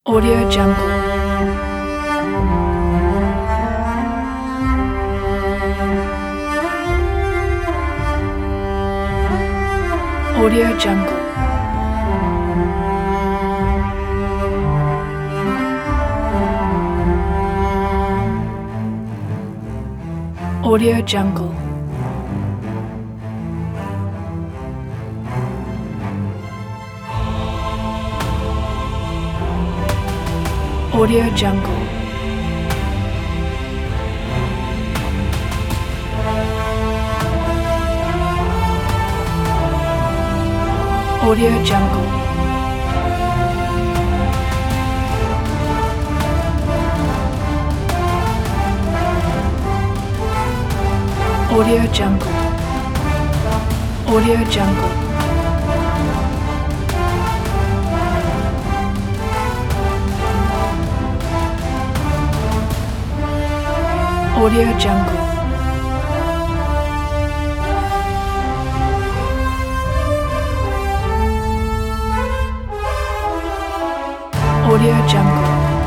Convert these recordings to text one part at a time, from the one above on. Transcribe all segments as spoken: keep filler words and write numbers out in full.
Audio Jungle. Audio Jungle. Audio Jungle. Audio Jungle. Audio Jungle. Audio Jungle. Audio Jungle. Audio Jungle. Audio Jungle.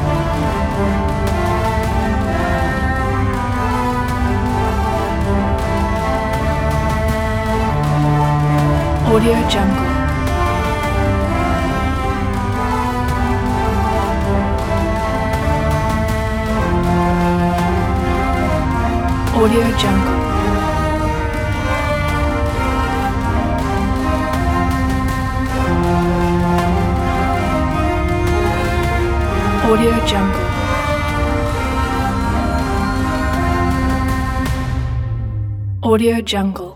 Audio Jungle. Audio Jungle. Audio Jungle. Audio Jungle.